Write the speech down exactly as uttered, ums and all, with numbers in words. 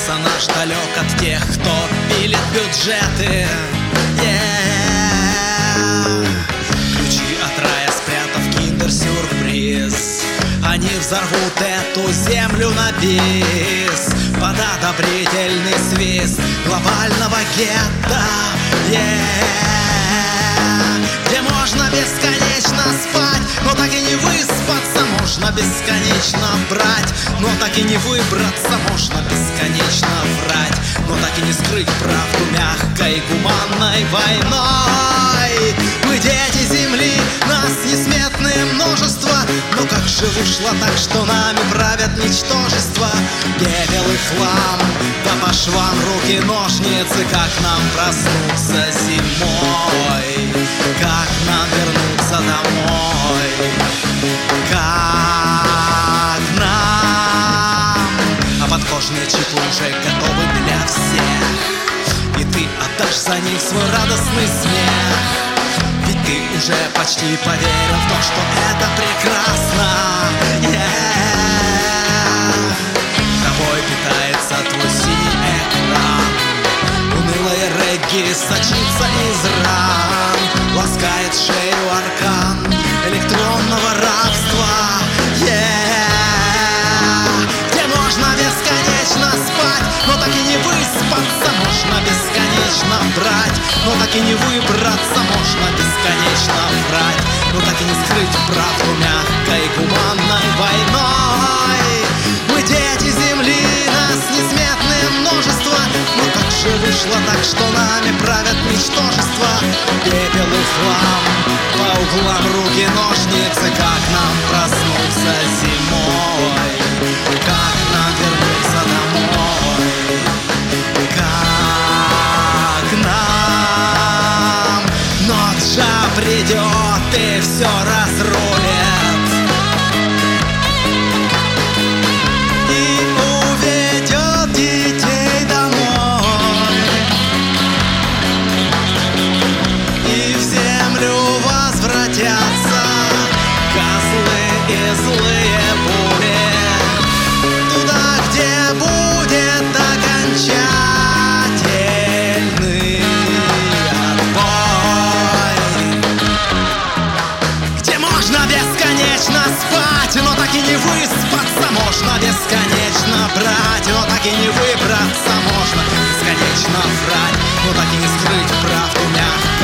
персонаж далек от тех, кто пилит бюджеты. Yeah. Ключи от рая спрятав киндер-сюрприз, они взорвут эту землю на бис под одобрительный свист глобального гетто. Yeah. Где можно бесконечно спать, но так и не выспаться. Можно бесконечно брать, но так и не выбраться. Можно бесконечно врать, но так и не скрыть правду мягкой гуманной войной. Мы дети земли, нас несметное множество, но как же вышло так, что нами правят ничтожества? Пепел и хлам, да по швам руки ножницы. Как нам проснуться зимой? Как нам вернуться домой? Как нам? А подкожные чипы уже готовы для всех, и ты отдашь за них свой радостный смех. Ведь ты уже почти поверил в то, что это прекрасно. Yeah. Тобой питается твой синий экран, унылое регги сочится из ран, ласкает шею аркан электронного рабства. Yeah. Где можно бесконечно спать, но так и не выспаться. Можно бесконечно брать, но так и не выбраться. Можно бесконечно врать, но так и не скрыть правду мягкой гуманной войной. Мы дети земли, нас несметное множество, но как же вышло так, что нами правят ничтожества? Пепел и хлам, по углам руки ножницы. Как нам проснуться зимой? Как нам вернуться домой? Как нам? Ночь придет и все разрулит, и уведет детей домой, и в землю возвратятся козлы и злые бури, туда, где будет окончательный отбой. Где можно бесконечно спать, но так и не выспаться. Можно бесконечно брать, но так и не выбраться. Можно бесконечно врать, но так и не скрыть правду мягко